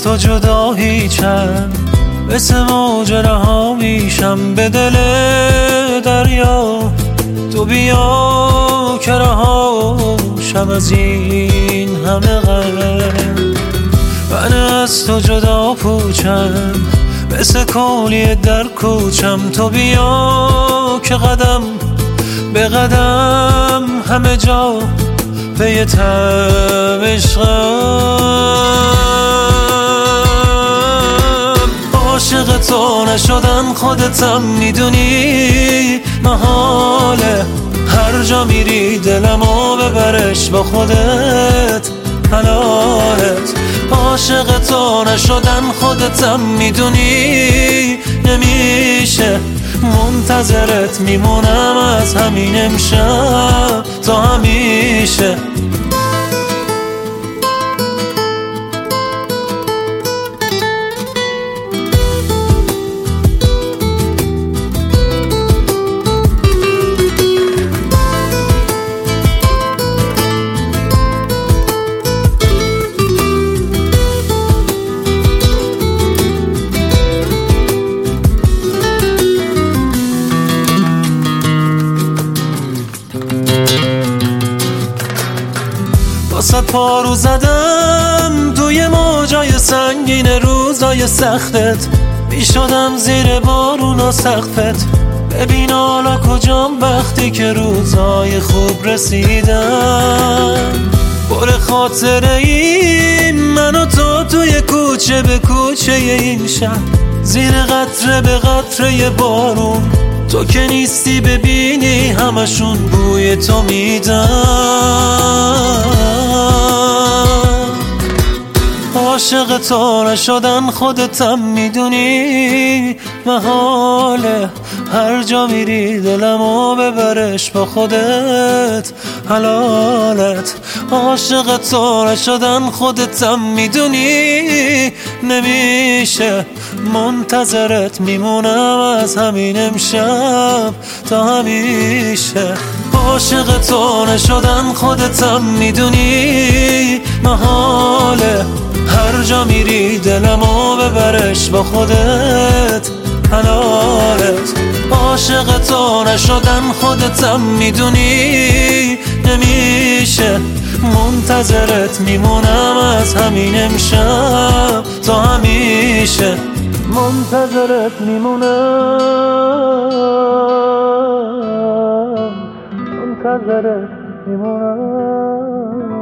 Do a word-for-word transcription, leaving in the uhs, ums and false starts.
تو جدا هیچم، مثل موج رها میشم به دل دریا. تو بیا که رهاشم از این همه غم. من از تو جدا پوچم، مثل کولی در کوچم. تو بیا که قدم به قدم همه جا پی تب عشقم. عاشق تو نشدن خودتم میدونی محاله، هر جا میری دلمو ببرش با خودت حلالت. عاشق تو نشدن خودتم میدونی نمیشه، منتظرت میمونم از همین امشب تا همیشه. صد پارو زدم توی موجای سنگین روزای سختت، میشدم زیر بارون و سقفت. ببین حالا کجام وقتی که روزای خوب رسیدن. پر خاطره این من و تو توی کوچه به کوچه این شهر، زیر قطره به قطره بارون. تو که نیستی ببینی همشون بوی تو میدن. عاشق تو نشدن خودتم میدونی محاله، هر جا میری دلمو ببرش با خودت حلالت. عاشق تو نشدن خودتم میدونی نمیشه، منتظرت میمونم از همین امشب تا همیشه. عاشق تو نشدن خودتم میدونی محاله، هر جا میری دلمو ببرش با خودت حلالت. عاشق تو نشدن خودتم میدونی نمیشه، منتظرت میمونم از همین امشب تا همیشه. منتظرت میمونم، منتظرت میمونم.